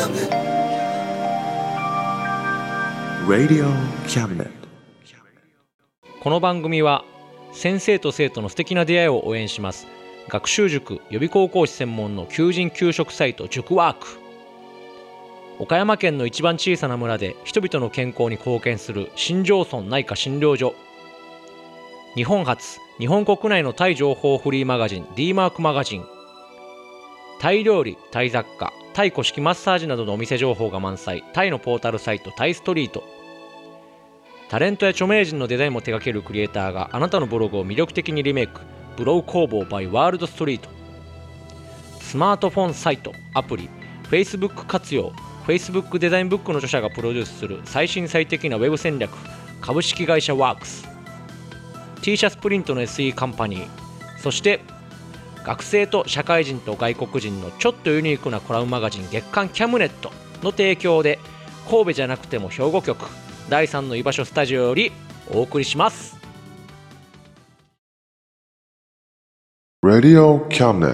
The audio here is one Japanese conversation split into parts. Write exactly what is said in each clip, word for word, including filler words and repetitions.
Cabinet Radio Cabinet。 この番組は先生と生徒の素敵な出会いを応援します学習塾予備高校師専門の求人・求職サイト塾ワーク。岡山県の一番小さな村で人々の健康に貢献する新庄村内科診療所。日本初日本国内のタイ情報フリーマガジン D マークマガジン。タイ料理、タイ雑貨、タイ古式マッサージなどのお店情報が満載タイのポータルサイトタイストリート。タレントや著名人のデザインも手掛けるクリエイターがあなたのブログを魅力的にリメイク。ブログ工房 by ワールドストリート。スマートフォンサイト、アプリ、Facebook 活用。Facebook デザインブックの著者がプロデュースする最新最適なウェブ戦略。株式会社ワークス。T シャツプリントの エスイー カンパニー。そして学生と社会人と外国人のちょっとユニークなコラムマガジン月刊キャムネットの提供で神戸じゃなくても兵庫局だいさんの居場所スタジオよりお送りします。 Radio Cabinet。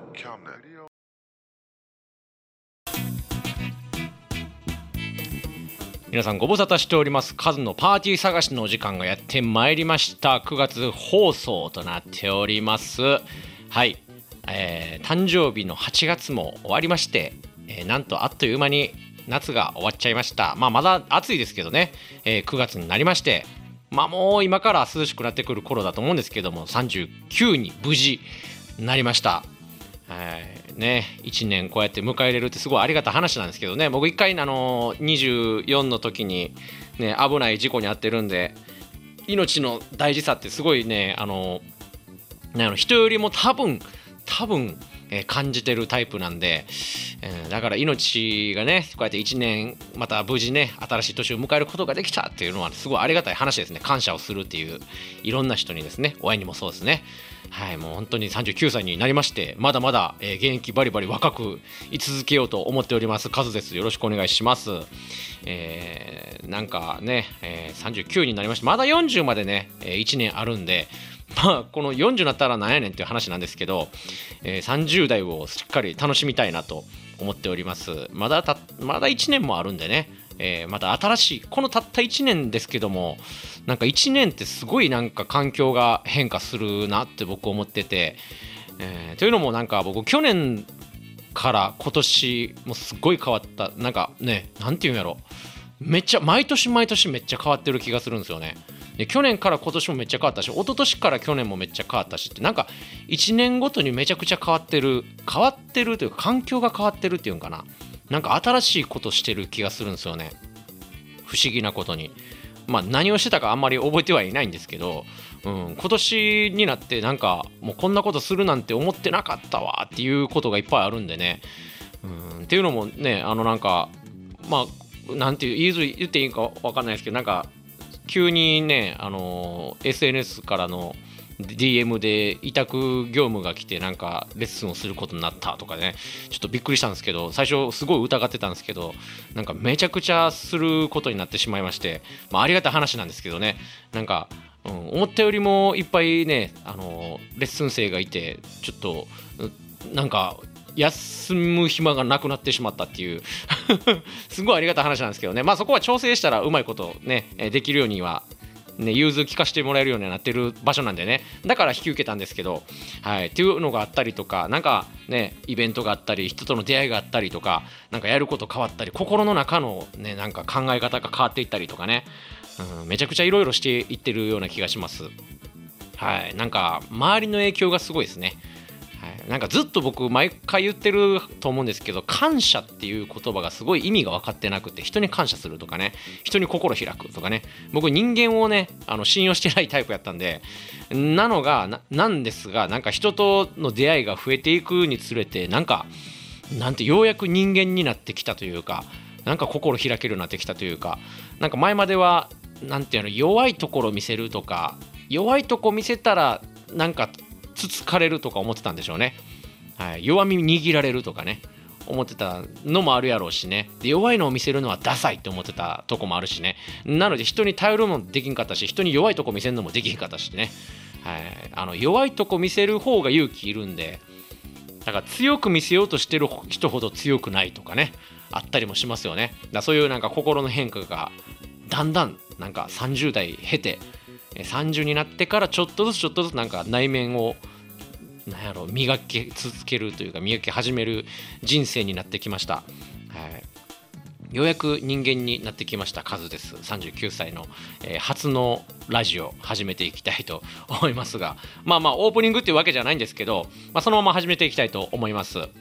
皆さんご無沙汰しております。カズのパーティー探しのお時間がやってまいりました。くがつ放送となっております。はい、えー、誕生日のはちがつも終わりまして、えー、なんとあっという間に夏が終わっちゃいました。まあまだ暑いですけどね、えー、くがつになりまして、まあもう今から涼しくなってくる頃だと思うんですけども、さんじゅうきゅうに無事なりました。はいね、いちねんこうやって迎え入れるってすごいありがたい話なんですけどね、僕一回あのにじゅうよんの時に、ね、危ない事故に遭ってるんで、命の大事さってすごいね、あのね人よりも多分多分、えー、感じてるタイプなんで、えー、だから命がねこうやっていちねんまた無事ね新しい年を迎えることができたっていうのはすごいありがたい話ですね。感謝をするっていう、いろんな人にですね、親にもそうですね。はい、もう本当にさんじゅうきゅうさいになりまして、まだまだ、えー、現役バリバリ若く居続けようと思っておりますカズです。よろしくお願いします。えー、なんかね、えー、さんじゅうきゅうになりまして、まだよんじゅうまでね、えー、いちねんあるんで、まあこのよんじゅうになったらなんやねんっていう話なんですけど、えー、さんじゅう代をしっかり楽しみたいなと思っております。まだたまだいちねんもあるんでね、えー、また新しいこのたったいちねんですけども、なんかいちねんってすごいなんか環境が変化するなって僕思ってて、えー、というのもなんか僕去年から今年もすごい変わった。なんかね、なんていうんやろ、めっちゃ毎年毎年めっちゃ変わってる気がするんですよね。で去年から今年もめっちゃ変わったし、一昨年から去年もめっちゃ変わったしって、なんかいちねんごとにめちゃくちゃ変わってる変わってるというか、環境が変わってるっていうんかな、なんか新しいことしてる気がするんですよね、不思議なことに。まあ何をしてたかあんまり覚えてはいないんですけど、うん、今年になってなんかもうこんなことするなんて思ってなかったわっていうことがいっぱいあるんでね、うん、っていうのもね、あのなんかまあなんていう言い言っていいか分かんないですけど、なんか急にね、あの エスエヌエス からの ディーエム で委託業務が来て、なんかレッスンをすることになったとかね、ちょっとびっくりしたんですけど、最初すごい疑ってたんですけど、なんかめちゃくちゃすることになってしまいまして、まあ、ありがたい話なんですけどね、なんか、うん、思ったよりもいっぱいね、あのレッスン生がいて、ちょっとなんか休む暇がなくなってしまったっていうすごいありがたい話なんですけどね、まあそこは調整したらうまいことねできるようにはね、融通聞かせてもらえるようになってる場所なんでね、だから引き受けたんですけど、はい、っていうのがあったりとか、なんかねイベントがあったり、人との出会いがあったりとか、なんかやること変わったり、心の中のねなんか考え方が変わっていったりとかね、うん、めちゃくちゃいろいろしていってるような気がします。はい、なんか周りの影響がすごいですね。はい、なんかずっと僕毎回言ってると思うんですけど、感謝っていう言葉がすごい意味が分かってなくて、人に感謝するとかね、人に心開くとかね、僕人間をねあの信用してないタイプやったんで、なのが な, なんですが、なんか人との出会いが増えていくにつれて、なんかなんてようやく人間になってきたというか、なんか心開けるようになってきたというか、なんか前まではなんていうの、弱いところ見せるとか、弱いとこ見せたらなんかつつかれるとか思ってたんでしょうね。はい、弱み握られるとかね思ってたのもあるやろうしね。で弱いのを見せるのはダサいって思ってたとこもあるしね。なので人に頼るのもできんかったし、人に弱いとこ見せるのもできんかったしね。はい、あの弱いとこ見せる方が勇気いるんで、だから強く見せようとしてる人ほど強くないとかね、 あったりもしますよね。だそういうなんか心の変化がだんだんなんかさんじゅう代経てさんじゅうになってからちょっとずつちょっとずつなんか内面をなんやろ磨き続けるというか磨き始める人生になってきました。はい、ようやく人間になってきましたカズです。さんじゅうきゅうさいの、えー、初のラジオ始めていきたいと思いますが、まあまあオープニングっていうわけじゃないんですけど、まあ、そのまま始めていきたいと思います。はい、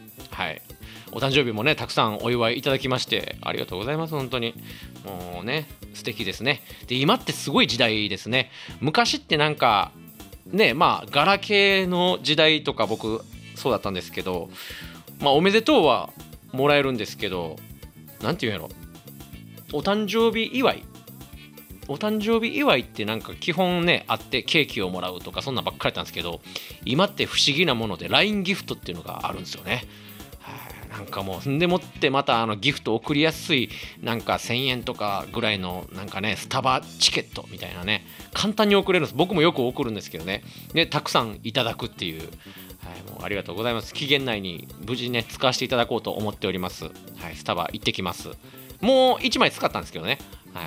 お誕生日もねたくさんお祝いいただきましてありがとうございます。本当にもうね素敵ですね。で今ってすごい時代ですね。昔ってなんかねまあガラケーの時代とか僕そうだったんですけど、まあおめでとうはもらえるんですけど、なんていうんやろ、お誕生日祝いお誕生日祝いってなんか基本ねあってケーキをもらうとかそんなばっかりだったんですけど、今って不思議なもので ライン ギフトっていうのがあるんですよね。なんかもうんでもってまたあのギフト送りやすいなんかせんえんとかぐらいのなんかねスタバチケットみたいなね簡単に送れるんです。僕もよく送るんですけどね、でたくさんいただくっていう、はい、もうありがとうございます。期限内に無事ね使わせていただこうと思っております。はい、スタバ行ってきます。もういちまい使ったんですけどね、はい、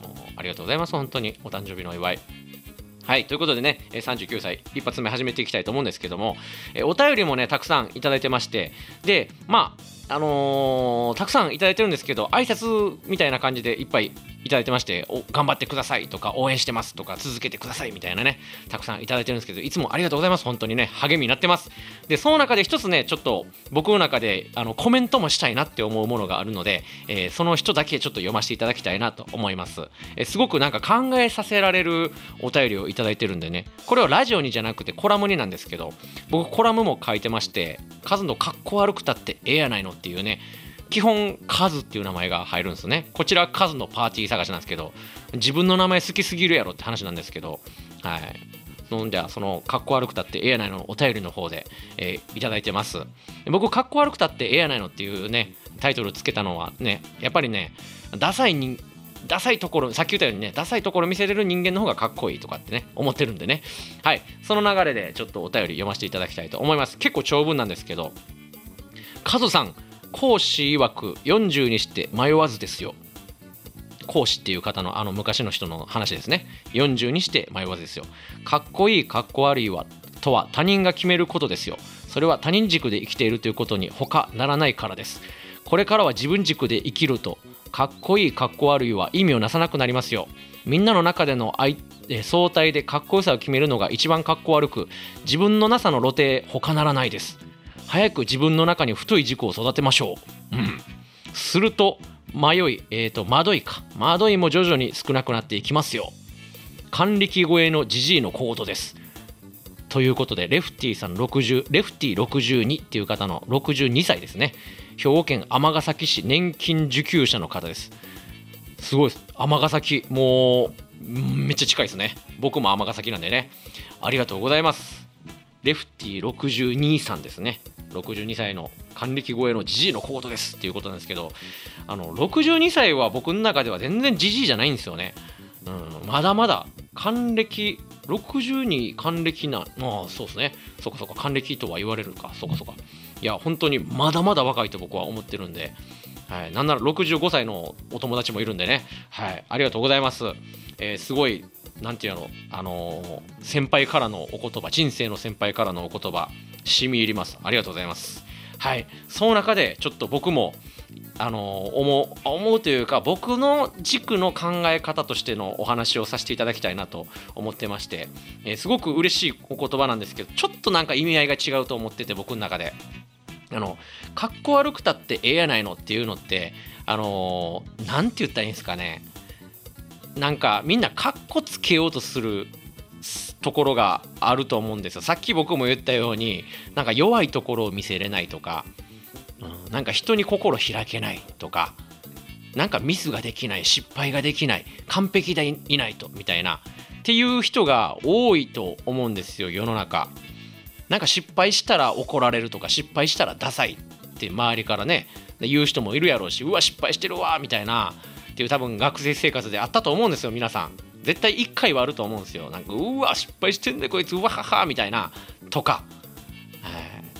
もうありがとうございます。本当にお誕生日のお祝い。はい、ということでねさんじゅうきゅうさい一発目始めていきたいと思うんですけども、お便りもねたくさんいただいてまして、でまああのー、たくさんいただいてるんですけど挨拶みたいな感じでいっぱいいただいてまして、お頑張ってくださいとか応援してますとか続けてくださいみたいなねたくさんいただいてるんですけど、いつもありがとうございます。本当にね励みになってます。でその中で一つねちょっと僕の中であのコメントもしたいなって思うものがあるので、えー、その人だけちょっと読ませていただきたいなと思います。えー、すごくなんか考えさせられるお便りをいただいてるんでね、これはラジオにじゃなくてコラムになんですけど、僕コラムも書いてまして、カズのかっこ悪くたってええやないのっていうね、基本カズっていう名前が入るんですね。こちらカズのパーティー探しなんですけど、自分の名前好きすぎるやろって話なんですけど、はい、そんじゃそのかっこ悪くたってええやないのお便りの方で、えー、いただいてます。僕かっこ悪くたってええやないのっていうねタイトルつけたのはね、やっぱりねダサい人ダサいところ、さっき言ったようにねダサいところ見せれる人間の方がかっこいいとかってね思ってるんでね、はい、その流れでちょっとお便り読ませていただきたいと思います。結構長文なんですけど、カズさん講師曰くよんじゅうにして迷わずですよ。講師っていう方のあの昔の人の話ですね。よんじゅうにして迷わずですよ。かっこいいかっこ悪いはとは他人が決めることですよ。それは他人軸で生きているということに他ならないからです。これからは自分軸で生きるとかっこいいかっこ悪いは意味をなさなくなりますよ。みんなの中での相対でかっこよさを決めるのが一番かっこ悪く、自分のなさの露呈他ならないです。早く自分の中に太い軸を育てましょう。うん、すると迷い、えーと惑いか惑いも徐々に少なくなっていきますよ。還暦超えのジジイの小言です。ということでレフティさんろくじゅうレフティろくじゅうにっていう方のろくじゅうにさいですね。兵庫県尼崎市年金受給者の方です。すごいです。尼崎もうめっちゃ近いですね。僕も尼崎なんでね、ありがとうございます。レフティろくじゅうにさんですね。ろくじゅうにさいの還暦超えのジジイの小言ですっていうことなんですけど、あのろくじゅうにさいは僕の中では全然ジジイじゃないんですよね。うん、まだまだ還暦ろくじゅうに還暦な、ああそうですね、そうかそうか還暦とは言われるか、そうかそうか、いや本当にまだまだ若いと僕は思ってるんで、はい、なんならろくじゅうごさいのお友達もいるんでね、はい、ありがとうございます。えー、すごいなんていうの、あのー、先輩からのお言葉、人生の先輩からのお言葉染み入ります。ありがとうございます。はい、その中でちょっと僕もあのー、思う思うというか僕の軸の考え方としてのお話をさせていただきたいなと思ってまして、えー、すごく嬉しいお言葉なんですけど、ちょっとなんか意味合いが違うと思ってて、僕の中であのかっこ悪くたってええやないのっていうのって、あのー、なんて言ったらいいんですかね、なんかみんなかっこつけようとするところがあると思うんですよ。さっき僕も言ったようになんか弱いところを見せれないとか、うん、なんか人に心開けないとか、なんかミスができない、失敗ができない、完璧でいないとみたいなっていう人が多いと思うんですよ、世の中。なんか失敗したら怒られるとか、失敗したらダサいって周りからね言う人もいるやろうし、うわ失敗してるわみたいなっていう、多分学生生活であったと思うんですよ。皆さん絶対いっかいはあると思うんですよ。なんかうわ失敗してんねこいつうわははみたいなとか、ね、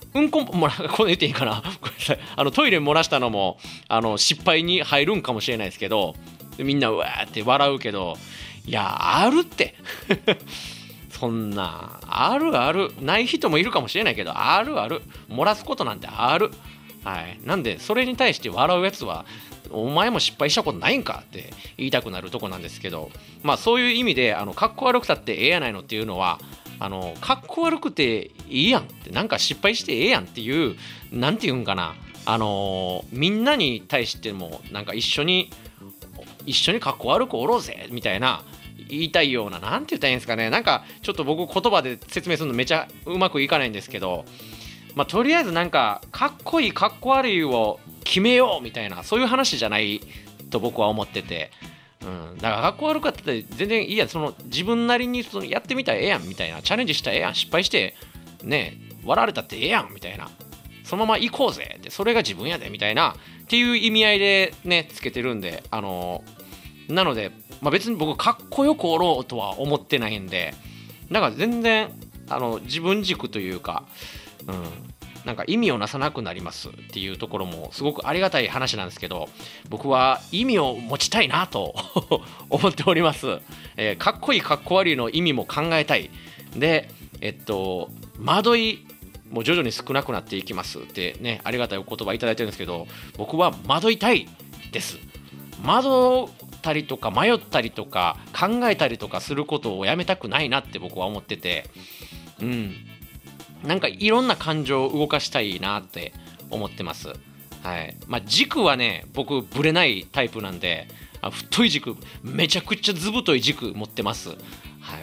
うんこもらこれ言っていいかなごめんなさい。あのトイレ漏らしたのもあの失敗に入るんかもしれないですけど、みんなうわーって笑うけど、いやあるってそんなあるある、ない人もいるかもしれないけど、あるある、漏らすことなんてある。はい、なんでそれに対して笑うやつはお前も失敗したことないんかって言いたくなるとこなんですけど、まあそういう意味であのかっこ悪くたってええやないのっていうのは、あのかっこ悪くていいやんって、なんか失敗してええやんっていう、なんていうんかな、あのーみんなに対してもなんか一緒に一緒にかっこ悪くおろうぜみたいな言いたいような、なんて言ったらいいんですかね、なんかちょっと僕言葉で説明するのめちゃうまくいかないんですけど、まあとりあえずなんかかっこいいかっこ悪いを決めようみたいな、そういう話じゃないと僕は思ってて、うん、だからかっこ悪かったって全然いいや、その自分なりにそのやってみたらええやんみたいな、チャレンジしたらええやん、失敗してね笑われたってええやんみたいな、そのまま行こうぜって、それが自分やでみたいなっていう意味合いでねつけてるんで、あのー、なので、まあ、別に僕かっこよくおろうとは思ってないんで、だから全然あの自分軸というか、うん、なんか意味をなさなくなりますっていうところもすごくありがたい話なんですけど、僕は意味を持ちたいなと思っております、えー、かっこいいかっこ悪いの意味も考えたいで、えっと惑いもう徐々に少なくなっていきますってね、ありがたいお言葉いただいてるんですけど、僕は惑いたいです。惑ったりとか迷ったりとか考えたりとかすることをやめたくないなって僕は思ってて、うんなんかいろんな感情を動かしたいなって思ってます。はいまあ、軸はね僕ぶれないタイプなんで、あ太い軸、めちゃくちゃ図太い軸持ってます。はい、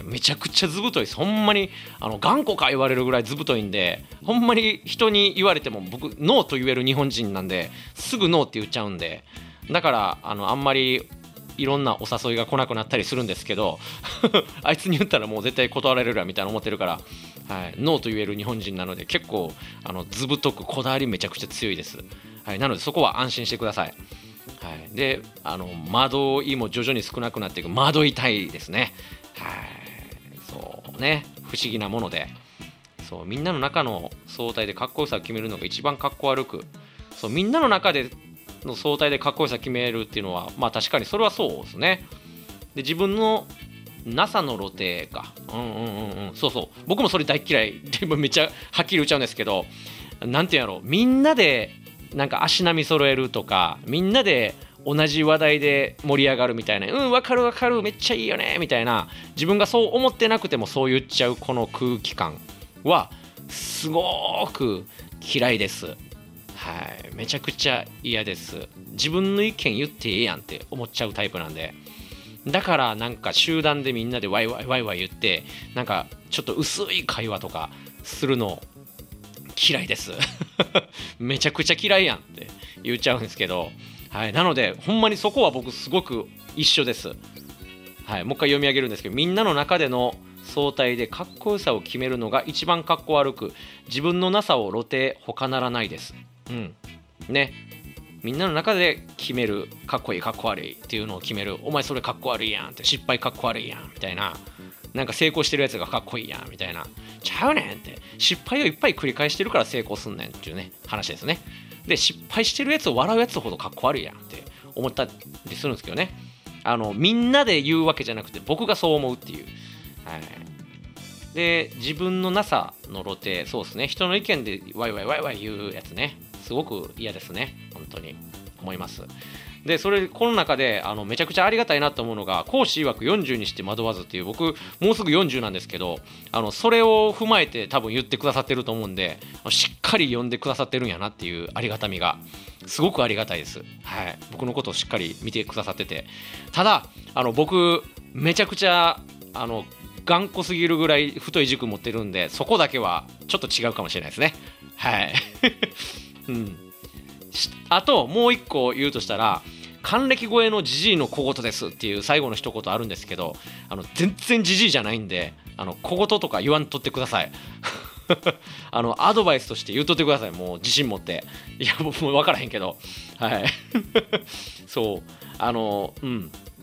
めちゃくちゃ図太いです。ほんまにあの頑固か言われるぐらい図太いんで、ほんまに人に言われても僕ノーと言える日本人なんですぐノーって言っちゃうんで、だからあのあんまりいろんなお誘いが来なくなったりするんですけどあいつに言ったらもう絶対断られるわみたいな思ってるから、はい、ノーと言える日本人なので結構あの図太くこだわりめちゃくちゃ強いです。はい、なのでそこは安心してください。はい、であの惑いも徐々に少なくなっていく、惑いたいですね。はい、そうね、不思議なもので、そうみんなの中の相対でかっこよさを決めるのが一番かっこ悪く、そうみんなの中での相対でかっこよさ決めるっていうのはまあ確かにそれはそうですね。で自分の NASA の露呈か、うんうんうんうん、そうそう、僕もそれ大嫌いでめっちゃはっきり言っちゃうんですけど、なんていうんやろう、みんなでなんか足並み揃えるとか、みんなで同じ話題で盛り上がるみたいな、うん分かる分かるめっちゃいいよねみたいな、自分がそう思ってなくてもそう言っちゃうこの空気感はすごく嫌いです。はい、めちゃくちゃ嫌です。自分の意見言ってええやんって思っちゃうタイプなんで、だからなんか集団でみんなでワイワイワイワイ言ってなんかちょっと薄い会話とかするの嫌いですめちゃくちゃ嫌いやんって言っちゃうんですけど、はい、なのでほんまにそこは僕すごく一緒です。はい、もう一回読み上げるんですけど、みんなの中での相対でかっこよさを決めるのが一番かっこ悪く、自分のなさを露呈他ならないです。うんね、みんなの中で決めるかっこいいかっこ悪いっていうのを決める、お前それかっこ悪いやんって、失敗かっこ悪いやんみたいな、なんか成功してるやつがかっこいいやんみたいな、ちゃうねんって、失敗をいっぱい繰り返してるから成功すんねんっていうね話ですね。で失敗してるやつを笑うやつほどかっこ悪いやんって思ったりするんですけどね、あのみんなで言うわけじゃなくて僕がそう思うっていう、はい、で自分のなさの露呈、そうですね、人の意見でワイワイワイワイ言うやつね、すごく嫌ですね、本当に思います。でそれこの中であのめちゃくちゃありがたいなと思うのが、講師曰くよんじゅうにして惑わずっていう、僕もうすぐよんじゅうなんですけど、あのそれを踏まえて多分言ってくださってると思うんで、しっかり読んでくださってるんやなっていうありがたみがすごくありがたいです。はい、僕のことをしっかり見てくださってて、ただあの僕めちゃくちゃあの頑固すぎるぐらい太い軸持ってるんで、そこだけはちょっと違うかもしれないですね。はいうん、あともう一個言うとしたら、還暦超えのジジイの小言ですっていう最後の一言あるんですけど、あの全然ジジイじゃないんで、あの小言とか言わんとってくださいあのアドバイスとして言うとってください、もう自信持って。いや僕も分からへんけど、はいそうあのうん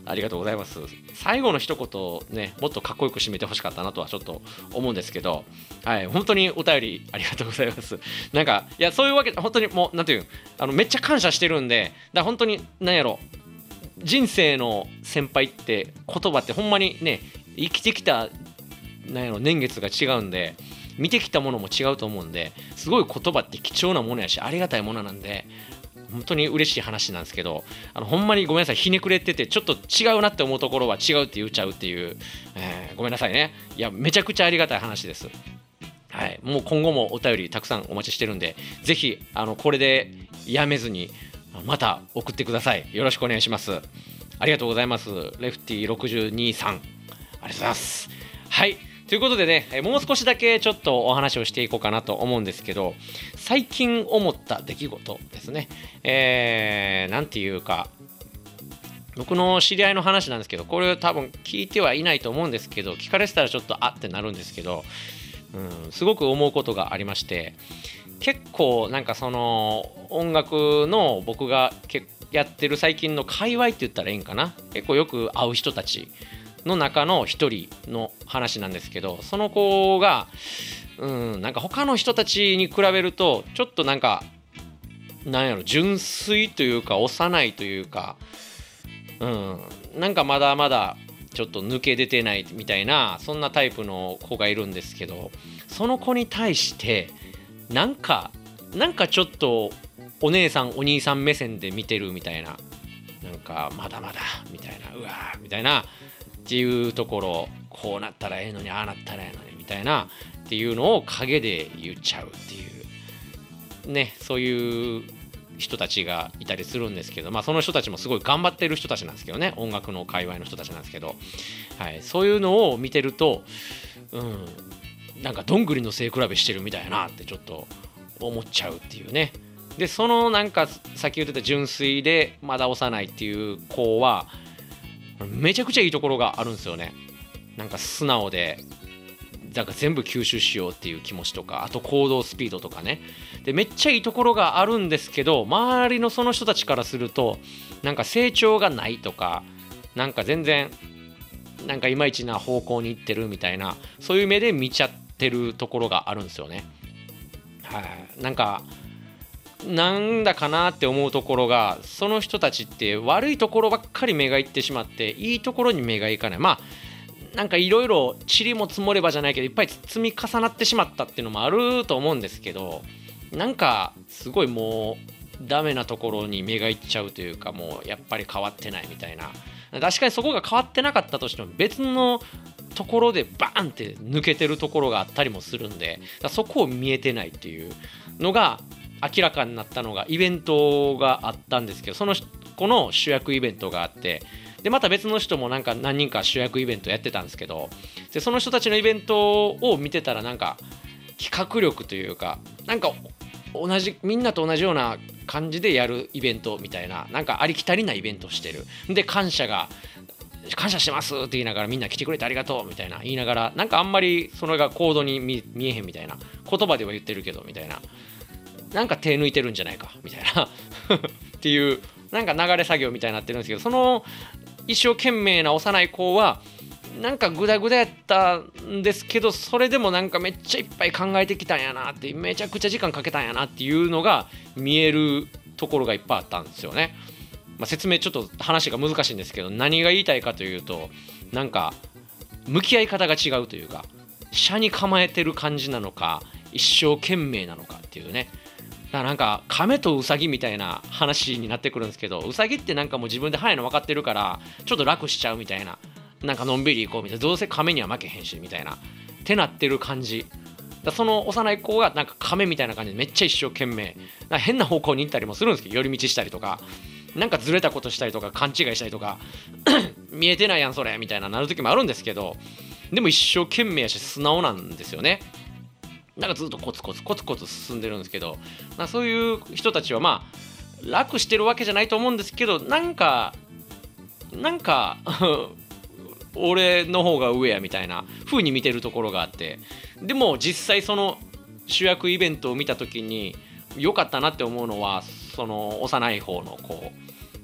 ありがとうございます。最後の一言ね、もっとかっこよく締めてほしかったなとはちょっと思うんですけど、はい、本当にお便りありがとうございます。なんかいやそういうわけで本当にもうなんていうあのめっちゃ感謝してるんで、だ本当に何やろ人生の先輩って言葉ってほんまにね生きてきたなんやろ年月が違うんで見てきたものも違うと思うんで、すごい言葉って貴重なものやしありがたいものなんで。本当に嬉しい話なんですけど、あのほんまにごめんなさい、ひねくれててちょっと違うなって思うところは違うって言っちゃうっていう、えー、ごめんなさいね。いやめちゃくちゃありがたい話です。はい、もう今後もお便りたくさんお待ちしてるんで、ぜひあのこれでやめずにまた送ってください。よろしくお願いします。ありがとうございます。レフティろくじゅうにさん、ありがとうございます。はい、ということでね、もう少しだけちょっとお話をしていこうかなと思うんですけど、最近思った出来事ですね。えー、なんていうか、僕の知り合いの話なんですけど、これ多分聞いてはいないと思うんですけど、聞かれてたらちょっとあってなるんですけど、うん、すごく思うことがありまして、結構なんかその音楽の僕がやってる最近の界隈って言ったらいいんかな、結構よく会う人たちの中の一人の話なんですけど、その子がうんなんか他の人たちに比べるとちょっとなんかなんやろ純粋というか幼いというか、うんなんかまだまだちょっと抜け出てないみたいな、そんなタイプの子がいるんですけど、その子に対してなんかなんかちょっとお姉さんお兄さん目線で見てるみたいな、なんかまだまだみたいな、うわーみたいなっていうところ、こうなったらええのにああなったらええのにみたいなっていうのを陰で言っちゃうっていうね、そういう人たちがいたりするんですけど、まあその人たちもすごい頑張ってる人たちなんですけどね、音楽の界隈の人たちなんですけど、はい、そういうのを見てると、うんなんかどんぐりの背比べしてるみたいなってちょっと思っちゃうっていうね。でそのなんかさっき言ってた純粋でまだ幼いっていう子はめちゃくちゃいいところがあるんですよね。なんか素直でなんか全部吸収しようっていう気持ちとか、あと行動スピードとかね、でめっちゃいいところがあるんですけど、周りのその人たちからするとなんか成長がないとか、なんか全然なんかいまいちな方向に行ってるみたいな、そういう目で見ちゃってるところがあるんですよね。はい、なんかなんだかなって思うところが、その人たちって悪いところばっかり目がいってしまっていいところに目がいかない。まあなんかいろいろ塵も積もればじゃないけどいっぱい積み重なってしまったっていうのもあると思うんですけど、なんかすごいもうダメなところに目がいっちゃうというか、もうやっぱり変わってないみたいな。確かにそこが変わってなかったとしても別のところでバーンって抜けてるところがあったりもするんで、そこを見えてないっていうのが明らかになったのがイベントがあったんですけど、その子の主役イベントがあって、でまた別の人もなんか何人か主役イベントやってたんですけど、でその人たちのイベントを見てたらなんか企画力というか、なんか同じみんなと同じような感じでやるイベントみたいな、なんかありきたりなイベントしてるで、感謝が感謝してますって言いながらみんな来てくれてありがとうみたいな言いながら、なんかあんまりそれが行動に 見, 見えへんみたいな、言葉では言ってるけどみたいな、なんか手抜いてるんじゃないかみたいなっていうなんか流れ作業みたいになってるんですけど、その一生懸命な幼い子はなんかグダグダやったんですけど、それでもなんかめっちゃいっぱい考えてきたんやなって、めちゃくちゃ時間かけたんやなっていうのが見えるところがいっぱいあったんですよね。まあ、説明ちょっと話が難しいんですけど、何が言いたいかというと、なんか向き合い方が違うというか、車に構えてる感じなのか一生懸命なのかっていうね。だからなんか亀とウサギみたいな話になってくるんですけど、ウサギってなんかもう自分で速いの分かってるからちょっと楽しちゃうみたいな、なんかのんびり行こうみたいな、どうせ亀には負けへんしみたいなってなってる感じだ。その幼い子がなんか亀みたいな感じでめっちゃ一生懸命な変な方向に行ったりもするんですけど、寄り道したりとかなんかずれたことしたりとか勘違いしたりとか見えてないやんそれみたいななる時もあるんですけど、でも一生懸命やし素直なんですよね。なんかずっとコツコツコツコツ進んでるんですけど、まあ、そういう人たちはまあ楽してるわけじゃないと思うんですけど、なんかなんか俺の方が上やみたいな風に見てるところがあって、でも実際その主役イベントを見た時に良かったなって思うのは、その幼い方の子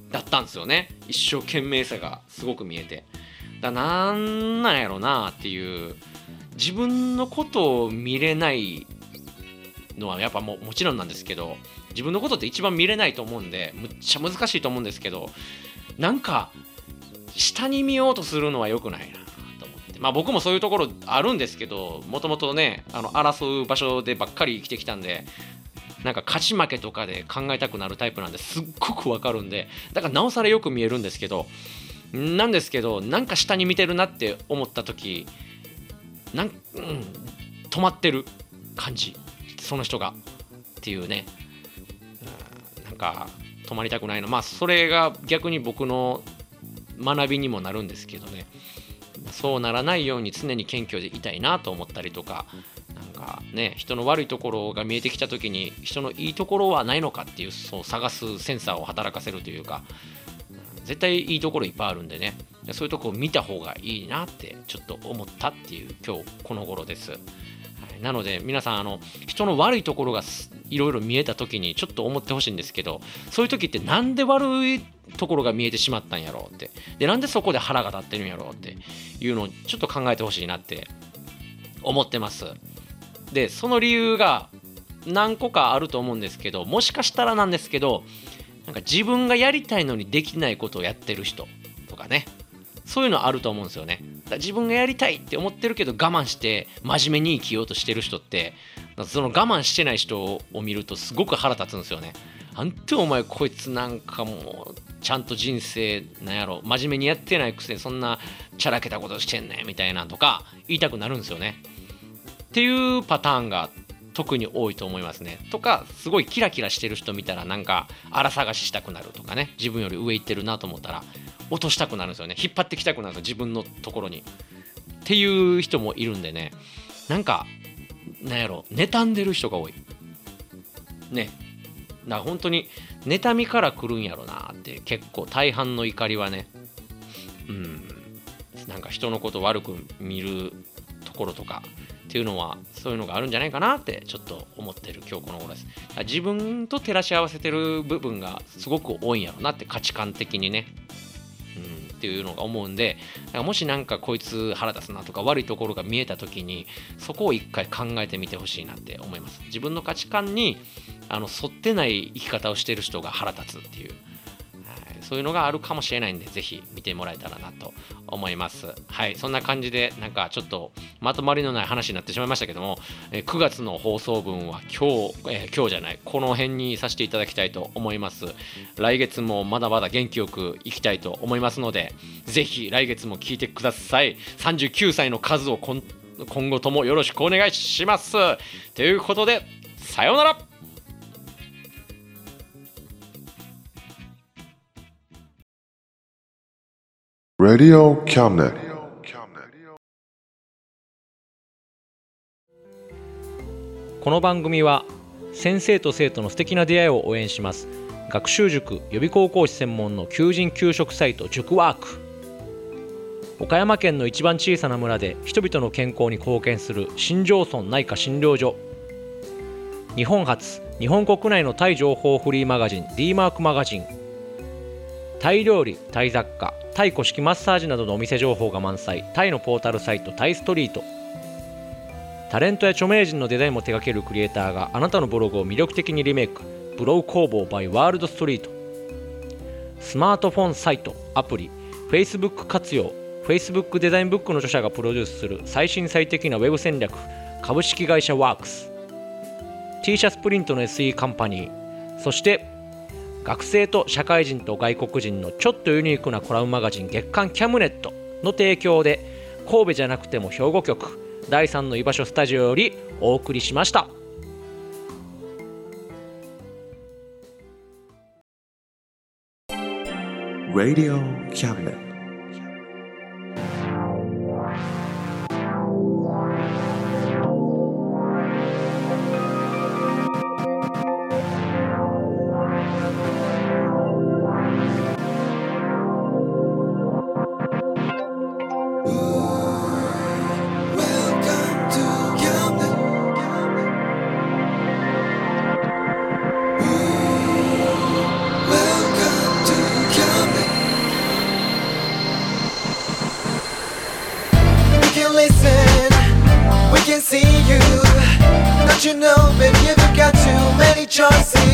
だったんですよね。一生懸命さがすごく見えて、だなんなんやろなっていう、自分のことを見れないのはやっぱ も, もちろんなんですけど、自分のことって一番見れないと思うんでむっちゃ難しいと思うんですけど、なんか下に見ようとするのは良くないなと思って、まあ僕もそういうところあるんですけど、もともとねあの争う場所でばっかり生きてきたんで、なんか勝ち負けとかで考えたくなるタイプなんですっごくわかるんで、だからなおさらよく見えるんですけど、なんですけどなんか下に見てるなって思った時なん、うん、止まってる感じ、その人がっていうね、うん、なんか止まりたくないの、まあそれが逆に僕の学びにもなるんですけどね、そうならないように常に謙虚でいたいなと思ったりとか、なんかね人の悪いところが見えてきた時に人のいいところはないのかっていう、そう探すセンサーを働かせるというか、絶対いいところいっぱいあるんでね、そういうところを見た方がいいなってちょっと思ったっていう今日この頃です。はい、なので皆さんあの人の悪いところがいろいろ見えた時にちょっと思ってほしいんですけど、そういう時ってなんで悪いところが見えてしまったんやろうって、でなんでそこで腹が立ってるんやろうっていうのをちょっと考えてほしいなって思ってます。でその理由が何個かあると思うんですけど、もしかしたらなんですけど、なんか自分がやりたいのにできないことをやってる人とかね、そういうのあると思うんですよね。だから自分がやりたいって思ってるけど我慢して真面目に生きようとしてる人って、その我慢してない人を見るとすごく腹立つんですよね。なんてお前こいつなんかもうちゃんと人生なんやろ真面目にやってないくせにそんなチャラけたことしてんねんみたいなとか言いたくなるんですよねっていうパターンが特に多いと思いますね。とかすごいキラキラしてる人見たらなんか荒探ししたくなるとかね、自分より上行ってるなと思ったら落としたくなるんですよね。引っ張ってきたくなるんですよ、自分のところにっていう人もいるんでね、なんかなんやろ妬んでる人が多いね。だから本当に妬みから来るんやろなって、結構大半の怒りはね、うんなんか人のこと悪く見るところとかっていうのはそういうのがあるんじゃないかなってちょっと思ってる今日この頃です。自分と照らし合わせてる部分がすごく多いんやろなって、価値観的にね、うん、っていうのが思うんで、だからもしなんかこいつ腹立つなとか悪いところが見えた時にそこを一回考えてみてほしいなって思います。自分の価値観にあの沿ってない生き方をしてる人が腹立つっていう、そういうのがあるかもしれないんで、ぜひ見てもらえたらなと思います。はい、そんな感じでなんかちょっとまとまりのない話になってしまいましたけども、えくがつの放送分は今日、えー、今日じゃないこの辺にさせていただきたいと思います。来月もまだまだ元気よくいきたいと思いますので、ぜひ来月も聞いてください。さんじゅうきゅうさいの数を今後ともよろしくお願いします。ということでさようなら。 Radio Cabinet. この番組は先生と生徒の素敵な出会いを応援します学習塾予備高校師専門の求人・求職サイト塾ワーク。岡山県の一番小さな村で人々の健康に貢献する新庄村内科診療所。日本初日本国内のタイ情報フリーマガジン D マークマガジン。タイ料理、タイ雑貨、タイ古式マッサージなどのお店情報が満載、タイのポータルサイトタイストリート。タレントや著名人のデザインも手掛けるクリエイターがあなたのブログを魅力的にリメイク、ブログ工房 by ワールドストリート。スマートフォンサイト、アプリ、Facebook 活用、Facebook デザインブックの著者がプロデュースする最新最適なウェブ戦略、株式会社ワークス。 T シャツプリントの エスイー カンパニー、そして学生と社会人と外国人のちょっとユニークなコラムマガジン月刊キャムネットの提供で、神戸じゃなくても兵庫局だいさんの居場所スタジオよりお送りしました。 Radio Cabinet. Welcome to You've got too many choices.